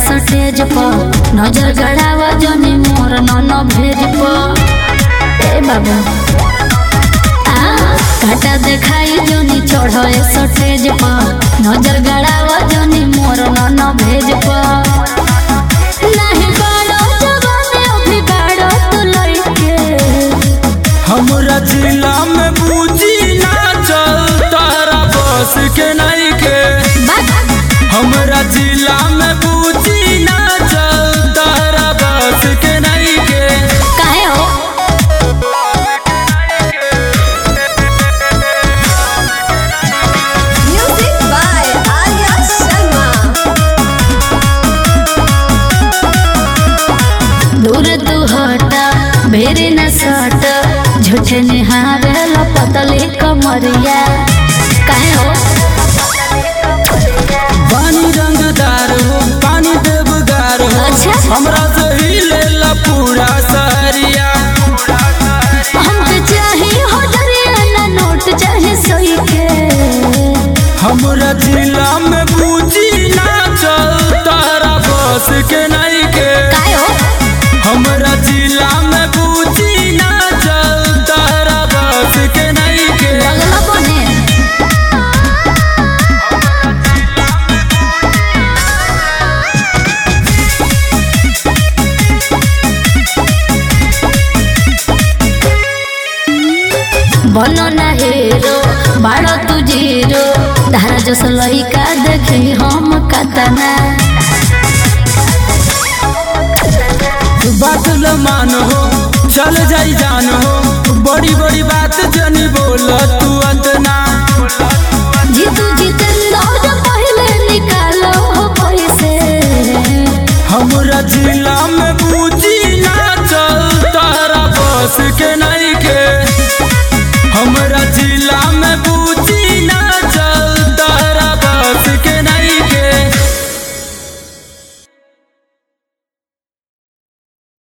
Stage पर नजर गड़ावा जनी मोर नन भेज पर ए बाबू काटा देखाई जनी चढ़ो स्टेज पर नजर गड़ावा जनी मोर नन भेज पर नहीं बाड़ो जवानी अभी बाड़ो तू लइके हमरा जिला में बूझी ना चल तारा बस के नहीं के हमरा जिला में बूझी ना चल तारा बस के नहीं के काहे हो Music by Arya Sharma. दूर तू हटा मेरे न सट झूठे निहारे पतली कमरिया काहे हो पानी रंगदार हो पानी देवदार हो अच्छा। हमरा से ही लेला पूरा सहरिया हमके चाहे हो दरिया ना नोट चाहे सोई के हमरा जिला में बूझी ना चल तारा बस के नहीं के काहे हो हमरा जिला में बूझी ना चल तारा बस के नहीं के लगला बने बनो ना हीरो बाड़ो तू जीरो धारा जस लइका देखी हम कतना बात ल मान हो चल जाई जान हो बड़ी बड़ी बात जनी बोल